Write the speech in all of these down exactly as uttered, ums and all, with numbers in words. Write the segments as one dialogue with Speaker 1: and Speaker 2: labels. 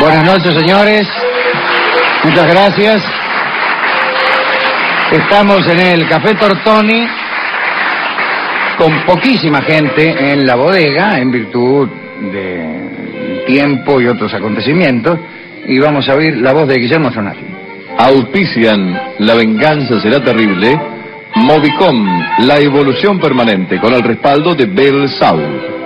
Speaker 1: Buenas noches, señores. Muchas gracias. Estamos en el Café Tortoni con poquísima gente en la bodega en virtud del tiempo y otros acontecimientos, y vamos a oír la voz de Guillermo Zonati.
Speaker 2: Auspician La venganza será terrible, Movicom, la evolución permanente, con el respaldo de Belsau.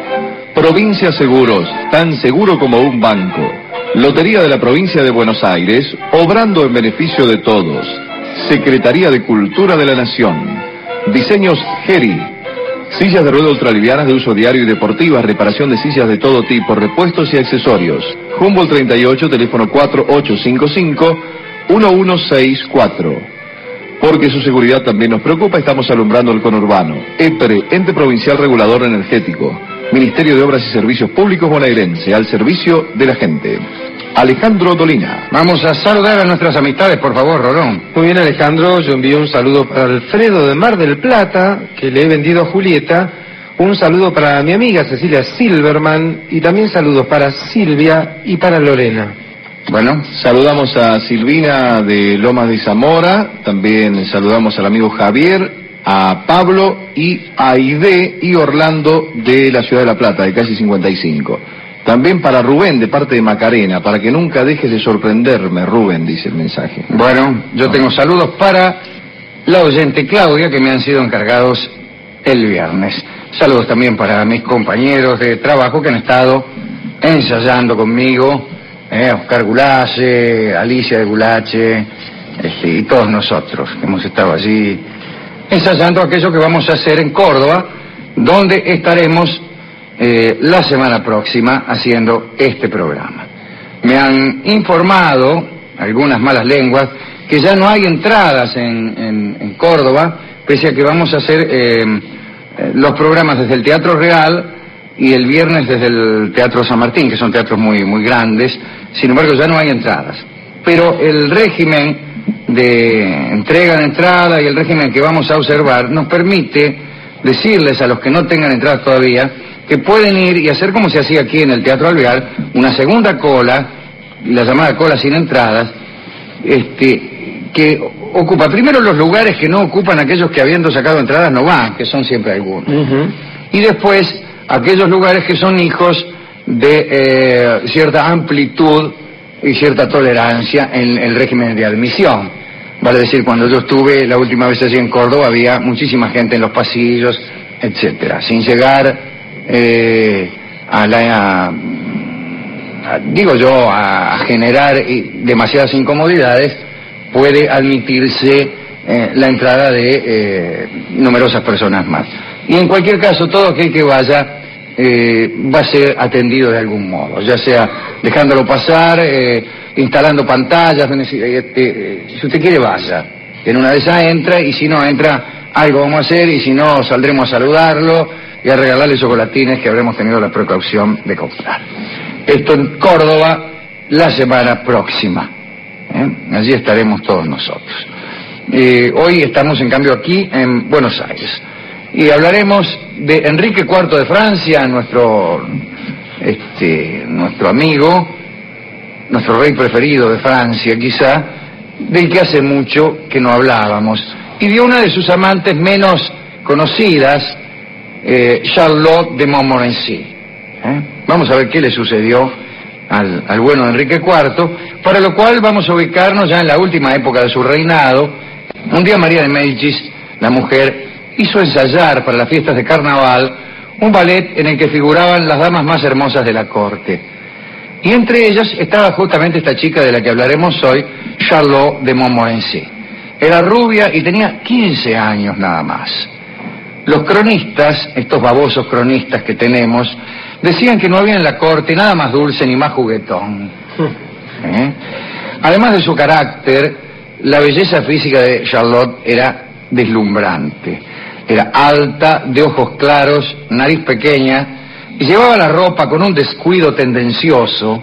Speaker 2: Provincia Seguros, tan seguro como un banco. Lotería de la Provincia de Buenos Aires, obrando en beneficio de todos. Secretaría de Cultura de la Nación. Diseños Geri. Sillas de rueda ultralivianas de uso diario y deportivas, reparación de sillas de todo tipo, repuestos y accesorios. Humboldt treinta y ocho, teléfono cuatro ocho cinco cinco, uno uno seis cuatro. Porque su seguridad también nos preocupa, estamos alumbrando el conurbano. EPRE, Ente Provincial Regulador Energético. Ministerio de Obras y Servicios Públicos bonaerense, al servicio de la gente. Alejandro Dolina.
Speaker 1: Vamos a saludar a nuestras amistades, por favor, Rolón.
Speaker 3: Muy bien, Alejandro, yo envío un saludo para Alfredo de Mar del Plata, que le he vendido a Julieta. Un saludo para mi amiga Cecilia Silverman, y también saludos para Silvia y para Lorena.
Speaker 2: Bueno, saludamos a Silvina de Lomas de Zamora, también saludamos al amigo Javier, a Pablo y a Aide y Orlando de la Ciudad de La Plata, de calle cincuenta y cinco. También para Rubén, de parte de Macarena, para que nunca dejes de sorprenderme, Rubén, dice el mensaje.
Speaker 1: Bueno, yo tengo saludos para la oyente Claudia, que me han sido encargados el viernes. Saludos también para mis compañeros de trabajo que han estado ensayando conmigo, eh, Oscar Gulache, Alicia de Gulache, este, y todos nosotros, que hemos estado allí ensayando aquello que vamos a hacer en Córdoba, donde estaremos Eh, la semana próxima haciendo este programa. Me han informado algunas malas lenguas que ya no hay entradas en, en, en Córdoba, pese a que vamos a hacer eh, los programas desde el Teatro Real y el viernes desde el Teatro San Martín, que son teatros muy, muy grandes. Sin embargo, ya no hay entradas. Pero el régimen de entrega de entrada y el régimen que vamos a observar nos permite decirles a los que no tengan entradas todavía que pueden ir y hacer como se hacía aquí en el Teatro Alvear, una segunda cola, la llamada cola sin entradas, este, que ocupa primero los lugares que no ocupan aquellos que habiendo sacado entradas no van, que son siempre algunos. Uh-huh. Y después aquellos lugares que son hijos de eh, cierta amplitud y cierta tolerancia en el régimen de admisión. Vale decir, cuando yo estuve la última vez allí en Córdoba había muchísima gente en los pasillos, etcétera, sin llegar Eh, a la, a, a, digo yo, a generar demasiadas incomodidades, puede admitirse eh, la entrada de eh, numerosas personas más. Y en cualquier caso, todo aquel que vaya eh, va a ser atendido de algún modo, ya sea dejándolo pasar, eh, instalando pantallas, este, si usted quiere vaya, en una de esas entra, y si no entra, algo vamos a hacer, y si no, saldremos a saludarlo y a regalarle chocolatines que habremos tenido la precaución de comprar. Esto en Córdoba la semana próxima. ¿eh? Allí estaremos todos nosotros. Eh, hoy estamos en cambio aquí en Buenos Aires. Y hablaremos de Enrique cuarto de Francia, nuestro, este, nuestro amigo, nuestro rey preferido de Francia quizá, del que hace mucho que no hablábamos. Y de una de sus amantes menos conocidas, Eh, Charlotte de Montmorency. ¿eh? Vamos a ver qué le sucedió al, al bueno Enrique cuarto, para lo cual vamos a ubicarnos ya en la última época de su reinado. Un día María de Médicis, la mujer, hizo ensayar para las fiestas de carnaval un ballet en el que figuraban las damas más hermosas de la corte. Y entre ellas estaba justamente esta chica de la que hablaremos hoy, Charlotte de Montmorency. Era rubia y tenía quince años nada más. Los cronistas, estos babosos cronistas que tenemos, decían que no había en la corte nada más dulce ni más juguetón. ¿Eh? Además de su carácter, la belleza física de Charlotte era deslumbrante. Era alta, de ojos claros, nariz pequeña, y llevaba la ropa con un descuido tendencioso,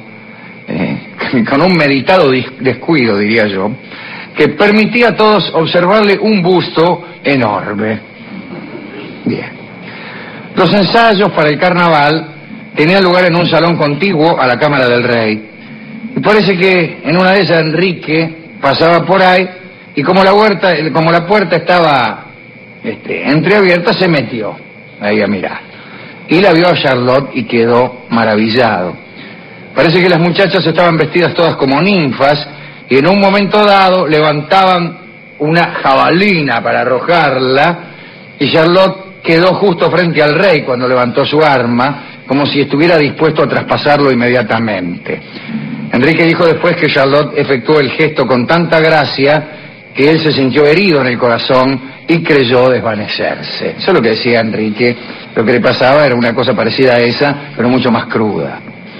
Speaker 1: eh, con un meditado descuido, diría yo, que permitía a todos observarle un busto enorme. Bien. Los ensayos para el carnaval tenían lugar en un salón contiguo a la Cámara del Rey. parece que en una de esas Enrique pasaba por ahí y como la huerta, como la puerta estaba este, entreabierta, se metió ahí a mirar. Y la vio a Charlotte y quedó maravillado. Parece que las muchachas estaban vestidas todas como ninfas y en un momento dado levantaban una jabalina para arrojarla y Charlotte quedó justo frente al rey cuando levantó su arma, como si estuviera dispuesto a traspasarlo inmediatamente. Enrique dijo después que Charlotte efectuó el gesto con tanta gracia que él se sintió herido en el corazón y creyó desvanecerse. Eso es lo que decía Enrique. Lo que le pasaba era una cosa parecida a esa, pero mucho más cruda.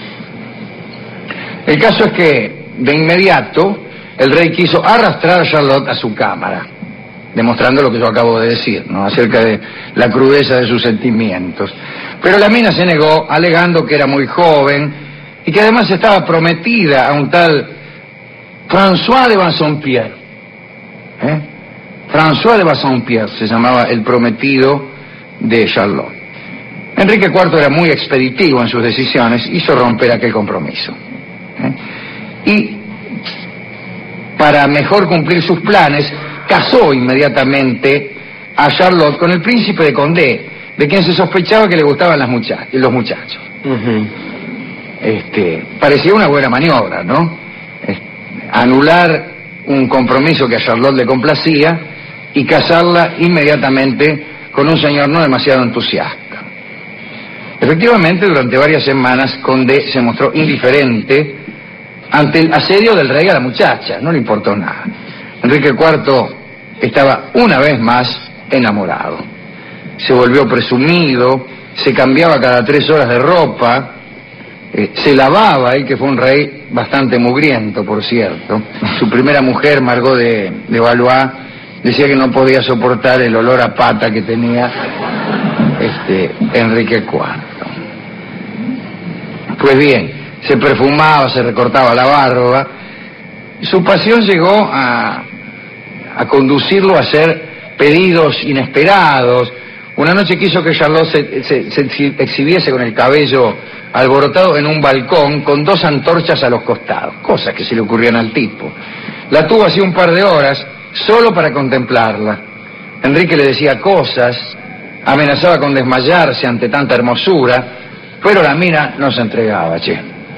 Speaker 1: El caso es que, de inmediato, el rey quiso arrastrar a Charlotte a su cámara, demostrando lo que yo acabo de decir, ¿no?, acerca de la crudeza de sus sentimientos. Pero la mina se negó, alegando que era muy joven y que además estaba prometida a un tal François de Bassompierre. ¿Eh? François de Bassompierre se llamaba el prometido de Charlotte. Enrique cuarto era muy expeditivo en sus decisiones, hizo romper aquel compromiso. ¿Eh? Y para mejor cumplir sus planes, casó inmediatamente a Charlotte con el príncipe de Condé, de quien se sospechaba que le gustaban las muchach- los muchachos. Uh-huh. Este, parecía una buena maniobra, ¿no? Este, anular un compromiso que a Charlotte le complacía y casarla inmediatamente con un señor no demasiado entusiasta. Efectivamente, durante varias semanas, Condé se mostró indiferente ante el asedio del rey a la muchacha, no le importó nada. Enrique cuarto estaba una vez más enamorado. Se volvió presumido, se cambiaba cada tres horas de ropa, eh, se lavaba, él que fue un rey bastante mugriento, por cierto. Su primera mujer, Margot de, de Valois, decía que no podía soportar el olor a pata que tenía este, Enrique cuarto. Pues bien, se perfumaba, se recortaba la barba. Su pasión llegó a, a conducirlo a hacer pedidos inesperados. Una noche quiso que Charlotte se, se, se exhibiese con el cabello alborotado en un balcón con dos antorchas a los costados, cosas que se le ocurrían al tipo. La tuvo así un par de horas, solo para contemplarla. Enrique le decía cosas, amenazaba con desmayarse ante tanta hermosura, pero la mina no se entregaba, che.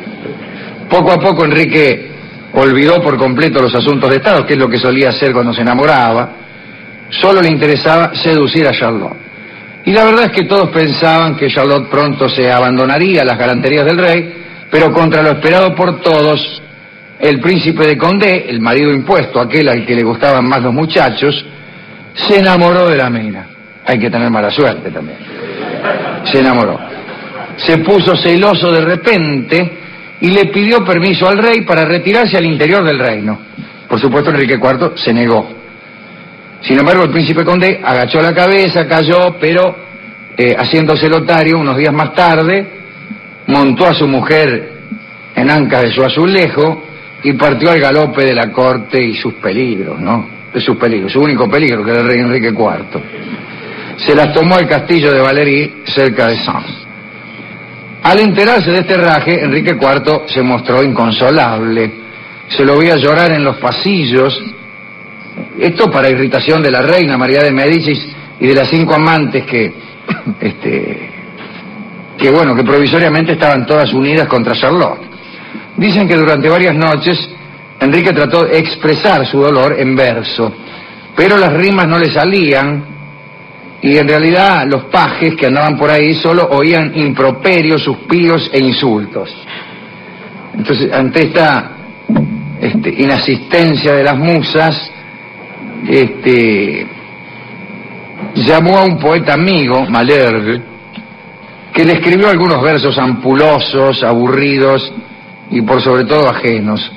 Speaker 1: Poco a poco Enrique olvidó por completo los asuntos de Estado, que es lo que solía hacer cuando se enamoraba. Solo le interesaba seducir a Charlotte. Y la verdad es que todos pensaban que Charlotte pronto se abandonaría a las galanterías del rey, pero contra lo esperado por todos, el príncipe de Condé, el marido impuesto, aquel al que le gustaban más los muchachos, se enamoró de la mina. Hay que tener mala suerte también. Se enamoró. Se puso celoso de repente y le pidió permiso al rey para retirarse al interior del reino. Por supuesto, Enrique cuarto se negó. Sin embargo, el príncipe Condé agachó la cabeza, cayó, pero eh, haciéndose lotario unos días más tarde, montó a su mujer en ancas de su azulejo y partió al galope de la corte y sus peligros, ¿no? De sus peligros, su único peligro, que era el rey Enrique cuarto. Se las tomó al castillo de Valéry, cerca de Sens. Al enterarse de este raje, Enrique cuarto se mostró inconsolable. Se lo veía llorar en los pasillos. Esto para irritación de la reina María de Médicis y de las cinco amantes que, este, que bueno, que provisoriamente estaban todas unidas contra Charlotte. Dicen que durante varias noches Enrique trató de expresar su dolor en verso, pero las rimas no le salían. Y en realidad los pajes que andaban por ahí solo oían improperios, suspiros e insultos. Entonces, ante esta este, inasistencia de las musas, este, llamó a un poeta amigo, Malherbe, que le escribió algunos versos ampulosos, aburridos y por sobre todo ajenos.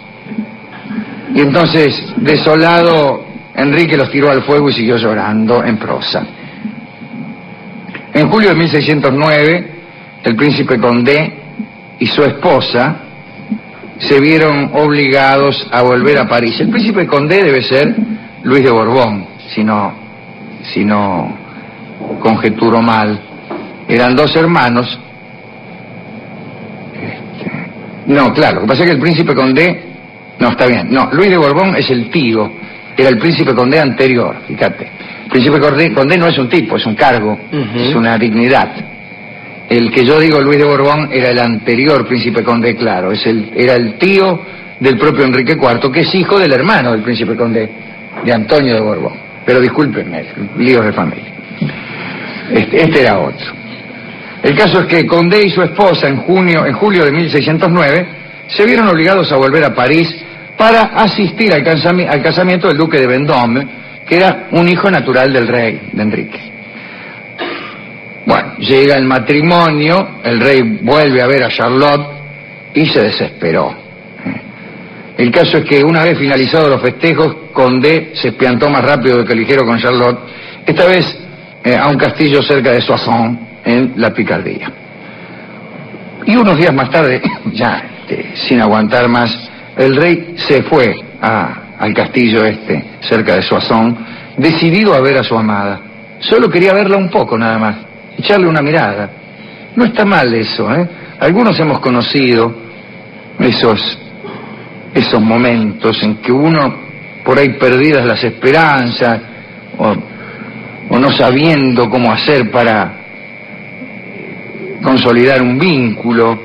Speaker 1: Y entonces, desolado, Enrique los tiró al fuego y siguió llorando en prosa. En julio de mil seiscientos nueve, el príncipe Condé y su esposa se vieron obligados a volver a París. El príncipe Condé debe ser Luis de Borbón, si no, si no conjeturo mal. Eran dos hermanos, este, No, claro, lo que pasa es que el príncipe Condé, no, está bien, no, Luis de Borbón es el tío, era el príncipe Condé anterior, fíjate. El príncipe Condé, Condé no es un tipo, es un cargo, uh-huh. es una dignidad. El que yo digo, Luis de Borbón, era el anterior príncipe Condé, claro, es el, era el tío del propio Enrique cuarto, que es hijo del hermano del príncipe Condé, de Antonio de Borbón. Pero discúlpenme, líos de familia. Este, este era otro. El caso es que Condé y su esposa en junio, en julio de mil seiscientos nueve se vieron obligados a volver a París para asistir al, casami- al casamiento del duque de Vendôme, que era un hijo natural del rey, de Enrique. Bueno, llega el matrimonio, el rey vuelve a ver a Charlotte y se desesperó. El caso es que una vez finalizados los festejos, Condé se espiantó más rápido de que ligero con Charlotte, esta vez eh, a un castillo cerca de Soissons, en la Picardía. Y unos días más tarde, ya este, sin aguantar más, el rey se fue a, al castillo este, cerca de Soissons, decidido a ver a su amada. Solo quería verla un poco nada más, echarle una mirada. No está mal eso, ¿eh? Algunos hemos conocido esos, esos momentos en que uno, por ahí perdidas las esperanzas, o, o no sabiendo cómo hacer para consolidar un vínculo,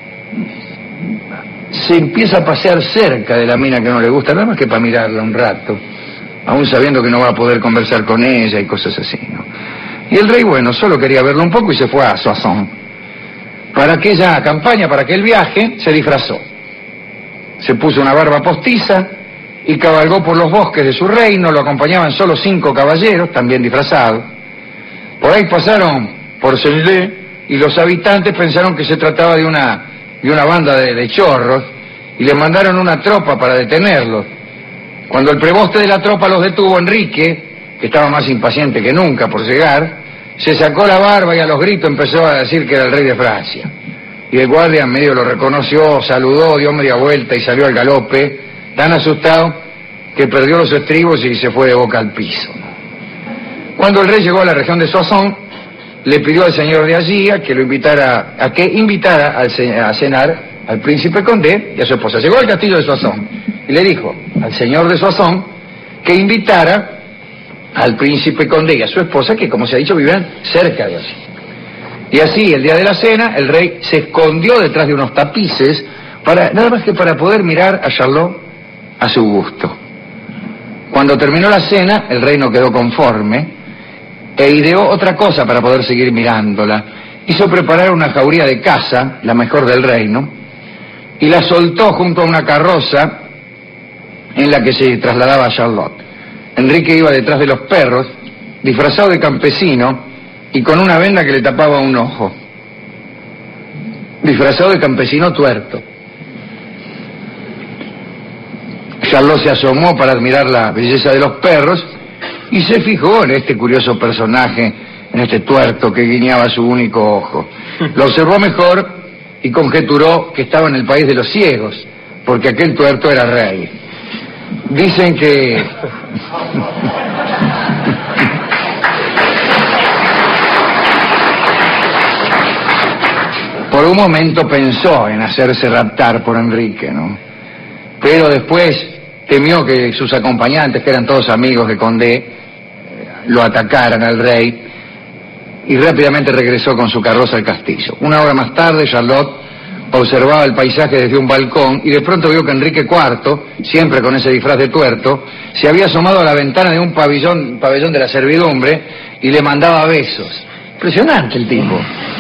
Speaker 1: se empieza a pasear cerca de la mina que no le gusta, nada más que para mirarla un rato, aún sabiendo que no va a poder conversar con ella y cosas así, ¿no? Y el rey, bueno, solo quería verla un poco y se fue a Soissons. Para aquella campaña, para aquel viaje, se disfrazó. Se puso una barba postiza y cabalgó por los bosques de su reino, lo acompañaban solo cinco caballeros, también disfrazados. Por ahí pasaron por Saint-Lé, y los habitantes pensaron que se trataba de una, de una banda de, de chorros, y le mandaron una tropa para detenerlos. Cuando el preboste de la tropa los detuvo, Enrique, que estaba más impaciente que nunca por llegar, se sacó la barba y a los gritos empezó a decir que era el rey de Francia. Y el guardia en medio lo reconoció, saludó, dio media vuelta y salió al galope, tan asustado que perdió los estribos y se fue de boca al piso. Cuando el rey llegó a la región de Soissons, le pidió al señor de allí a que lo invitara, a que invitara al, a cenar al príncipe Condé y a su esposa. Llegó al castillo de Soissons y le dijo al señor de Soissons que invitara al príncipe Condé y a su esposa, que como se ha dicho vivían cerca de allí. Y así, el día de la cena, el rey se escondió detrás de unos tapices, para, nada más que para poder mirar a Charlotte a su gusto. Cuando terminó la cena, el rey no quedó conforme e ideó otra cosa para poder seguir mirándola. Hizo preparar una jauría de caza, la mejor del reino, y la soltó junto a una carroza en la que se trasladaba a Charlotte. Enrique iba detrás de los perros, disfrazado de campesino y con una venda que le tapaba un ojo. Disfrazado de campesino tuerto. Charlotte se asomó para admirar la belleza de los perros y se fijó en este curioso personaje, en este tuerto que guiñaba su único ojo. Lo observó mejor y conjeturó que estaba en el país de los ciegos, porque aquel tuerto era rey. Dicen que... Por un momento pensó en hacerse raptar por Enrique, ¿no? Pero después temió que sus acompañantes, que eran todos amigos de Condé, lo atacaran al rey y rápidamente regresó con su carroza al castillo. Una hora más tarde, Charlotte observaba el paisaje desde un balcón y de pronto vio que Enrique cuarto, siempre con ese disfraz de tuerto, se había asomado a la ventana de un pabellón, pabellón de la servidumbre y le mandaba besos. Impresionante el tipo.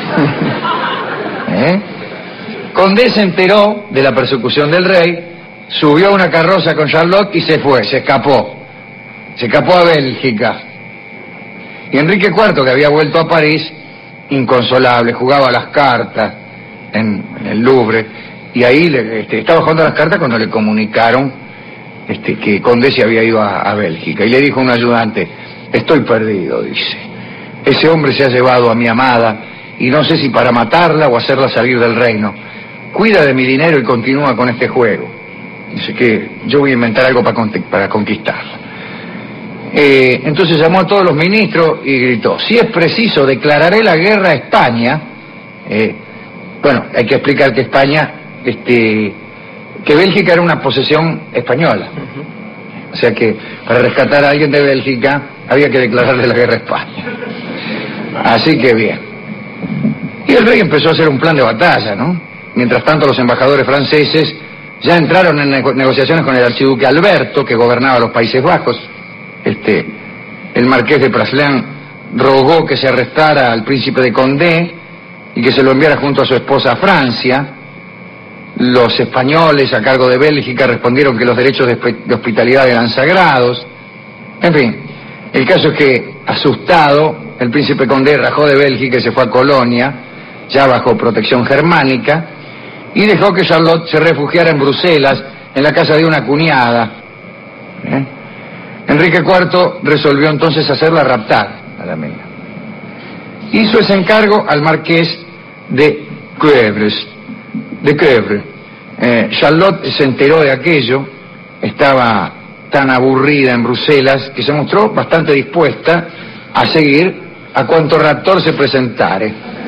Speaker 1: ¿Eh? Condé se enteró de la persecución del rey, subió a una carroza con Charlotte y se fue, se escapó. Se escapó a Bélgica. Y Enrique cuarto, que había vuelto a París, inconsolable, jugaba a las cartas en, en el Louvre, y ahí le, este, estaba jugando a las cartas cuando le comunicaron este, que Condé se había ido a, a Bélgica. Y le dijo a un ayudante: estoy perdido, dice. Ese hombre se ha llevado a mi amada, y no sé si para matarla o hacerla salir del reino. Cuida de mi dinero y continúa con este juego. Dice que yo voy a inventar algo para, para conquistarla. Eh, entonces llamó a todos los ministros y gritó: si es preciso, declararé la guerra a España. Eh, bueno, hay que explicar que España este, que Bélgica era una posesión española. O sea que para rescatar a alguien de Bélgica había que declararle la guerra a España. Así que bien. Y el rey empezó a hacer un plan de batalla, ¿no? Mientras tanto los embajadores franceses ya entraron en nego negociaciones con el archiduque Alberto, que gobernaba los Países Bajos. Este, el marqués de Praslin rogó que se arrestara al príncipe de Condé y que se lo enviara junto a su esposa a Francia. Los españoles a cargo de Bélgica respondieron que los derechos de, de hospitalidad eran sagrados. En fin, el caso es que, asustado, el príncipe Condé rajó de Bélgica y se fue a Colonia, ya bajo protección germánica, y dejó que Charlotte se refugiara en Bruselas, en la casa de una cuñada. ¿Eh? Enrique cuarto resolvió entonces hacerla raptar a la mina. Hizo ese encargo al marqués de Cuevres. de Cuevres. Eh, Charlotte se enteró de aquello, estaba tan aburrida en Bruselas que se mostró bastante dispuesta a seguir a cuanto raptor se presentare.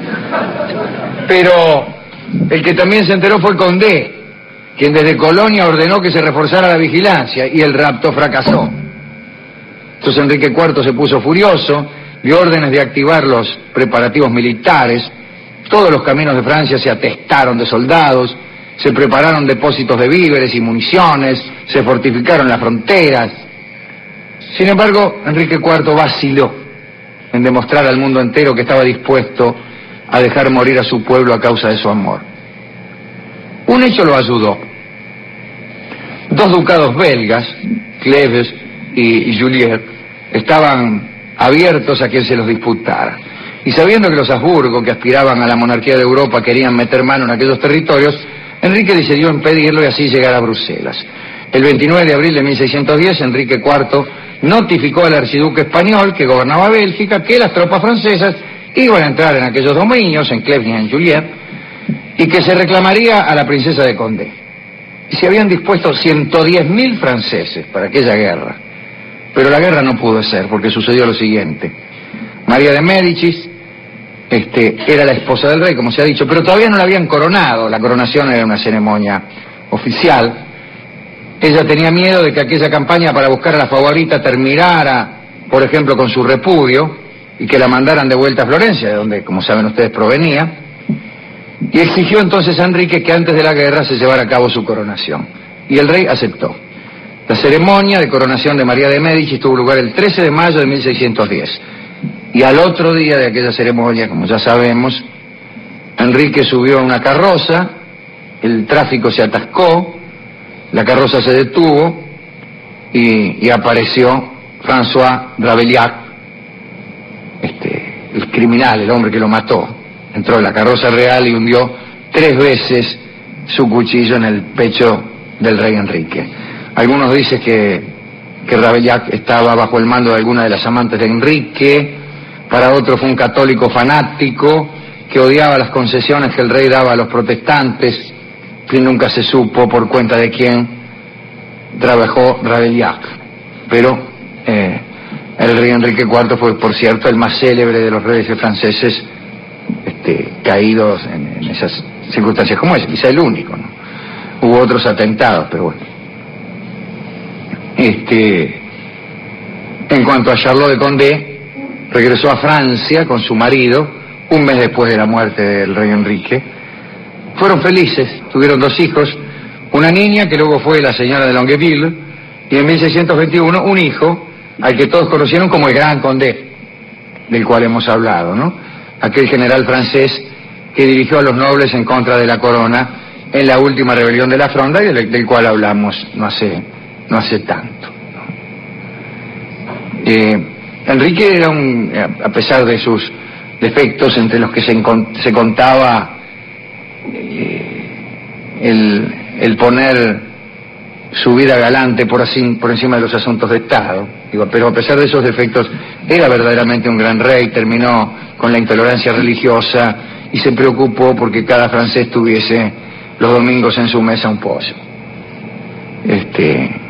Speaker 1: Pero el que también se enteró fue Condé, quien desde Colonia ordenó que se reforzara la vigilancia, y el rapto fracasó. Entonces Enrique cuarto se puso furioso, dio órdenes de activar los preparativos militares. Todos los caminos de Francia se atestaron de soldados, se prepararon depósitos de víveres y municiones, se fortificaron las fronteras. Sin embargo, Enrique cuarto vaciló en demostrar al mundo entero que estaba dispuesto a dejar morir a su pueblo a causa de su amor. Un hecho lo ayudó. Dos ducados belgas, Cleves y, y Julier, estaban abiertos a quien se los disputara. Y sabiendo que los Habsburgo, que aspiraban a la monarquía de Europa, querían meter mano en aquellos territorios, Enrique decidió impedirlo y así llegar a Bruselas. El veintinueve de abril de mil seiscientos diez, Enrique cuarto notificó al archiduque español, que gobernaba Bélgica, que las tropas francesas iban a entrar en aquellos dominios, en Cleves y en Julier, y que se reclamaría a la princesa de Condé. Y se habían dispuesto ciento diez mil franceses para aquella guerra. Pero la guerra no pudo ser, porque sucedió lo siguiente. María de Médicis este, era la esposa del rey, como se ha dicho, pero todavía no la habían coronado. La coronación era una ceremonia oficial. Ella tenía miedo de que aquella campaña para buscar a la favorita terminara, por ejemplo, con su repudio, y que la mandaran de vuelta a Florencia, de donde, como saben ustedes, provenía, y exigió entonces a Enrique que antes de la guerra se llevara a cabo su coronación. Y el rey aceptó. La ceremonia de coronación de María de Médicis tuvo lugar el trece de mayo de mil seiscientos diez. Y al otro día de aquella ceremonia, como ya sabemos, Enrique subió a una carroza, el tráfico se atascó, la carroza se detuvo y, y apareció François Ravaillac, este, el criminal, el hombre que lo mató. Entró en la carroza real y hundió tres veces su cuchillo en el pecho del rey Enrique. Algunos dicen que, que Ravaillac estaba bajo el mando de alguna de las amantes de Enrique, para otros fue un católico fanático que odiaba las concesiones que el rey daba a los protestantes, que nunca se supo por cuenta de quién trabajó Ravaillac. Pero eh, el rey Enrique cuarto fue, por cierto, el más célebre de los reyes franceses este, caídos en, en esas circunstancias como esa, quizá el único, ¿no? Hubo otros atentados, pero bueno. Este, en cuanto a Charlotte de Condé, regresó a Francia con su marido un mes después de la muerte del rey Enrique. Fueron felices, tuvieron dos hijos, una niña que luego fue la señora de Longueville, y en mil seiscientos veintiuno un hijo al que todos conocieron como el Gran Condé, del cual hemos hablado, ¿no? Aquel general francés que dirigió a los nobles en contra de la corona en la última rebelión de la Fronda, y del, del cual hablamos no hace, no hace tanto, ¿no? Eh, Enrique era un, a pesar de sus defectos, entre los que se, se contaba eh, el, el poner su vida galante por, así, por encima de los asuntos de Estado, digo, pero a pesar de esos defectos era verdaderamente un gran rey. Terminó con la intolerancia religiosa y se preocupó porque cada francés tuviese los domingos en su mesa un pollo. Este,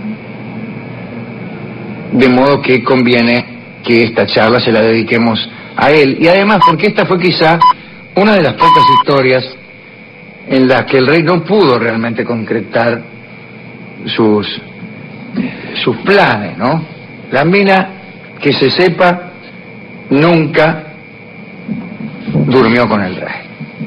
Speaker 1: de modo que conviene que esta charla se la dediquemos a él, y además porque esta fue quizá una de las pocas historias en las que el rey no pudo realmente concretar sus, sus planes, ¿no? La mina, que se sepa, nunca durmió con el rey.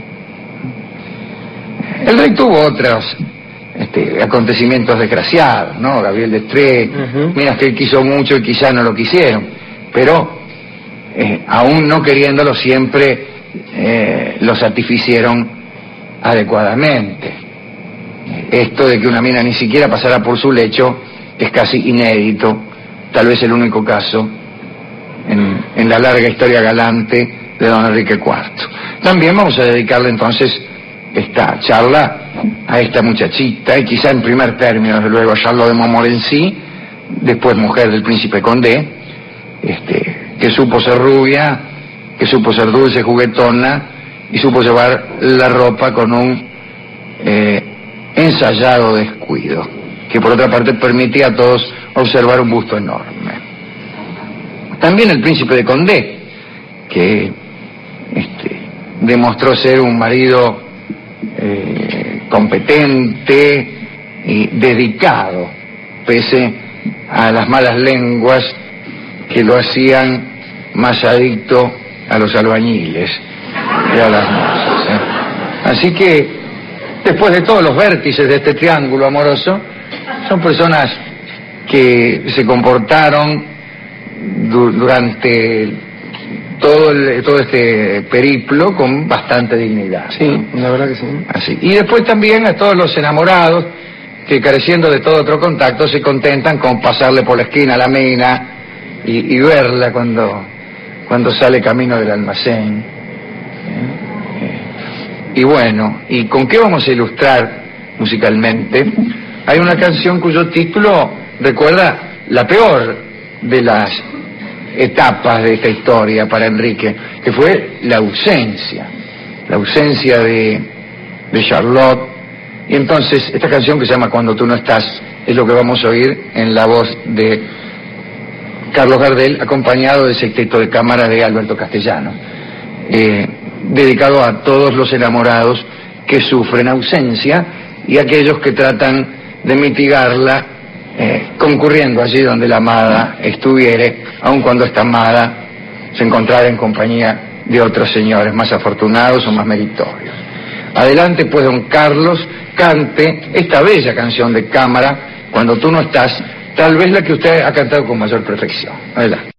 Speaker 1: El rey tuvo otros este, acontecimientos desgraciados, ¿no? Gabriel de Estrée, uh-huh. Minas que él quiso mucho y quizá no lo quisieron, pero eh, aún no queriéndolo siempre eh, lo satisficieron adecuadamente. Esto de que una mina ni siquiera pasara por su lecho es casi inédito, tal vez el único caso en, en la larga historia galante de don Enrique cuarto. También vamos a dedicarle entonces esta charla a esta muchachita, y quizá en primer término, desde luego, a Charlotte de Montmorency, después mujer del príncipe Condé, este, que supo ser rubia, que supo ser dulce, juguetona, y supo llevar la ropa con un eh, ensayado descuido, que por otra parte permitía a todos observar un busto enorme. También el príncipe de Condé, que este, demostró ser un marido eh, competente y dedicado, pese a las malas lenguas que lo hacían más adicto a los albañiles que a las mozas, ¿eh? Así que, después de todos los vértices de este triángulo amoroso, son personas que se comportaron du- durante todo, el, todo este periplo con bastante dignidad.
Speaker 3: Sí, la verdad que sí.
Speaker 1: Así. Y después también a todos los enamorados que, careciendo de todo otro contacto, se contentan con pasarle por la esquina a la mina y, y verla cuando, cuando sale camino del almacén. Y bueno, ¿y con qué vamos a ilustrar musicalmente? Hay una canción cuyo título recuerda la peor de las etapas de esta historia para Enrique, que fue la ausencia, la ausencia de, de Charlotte. Y entonces esta canción, que se llama Cuando tú no estás, es lo que vamos a oír en la voz de Carlos Gardel, acompañado del sexteto de cámara de Alberto Castellano, eh, dedicado a todos los enamorados que sufren ausencia y aquellos que tratan de mitigarla eh, concurriendo allí donde la amada estuviere, aun cuando esta amada se encontrara en compañía de otros señores más afortunados o más meritorios. Adelante pues, don Carlos, cante esta bella canción de cámara, Cuando tú no estás, tal vez la que usted ha cantado con mayor perfección. Adelante.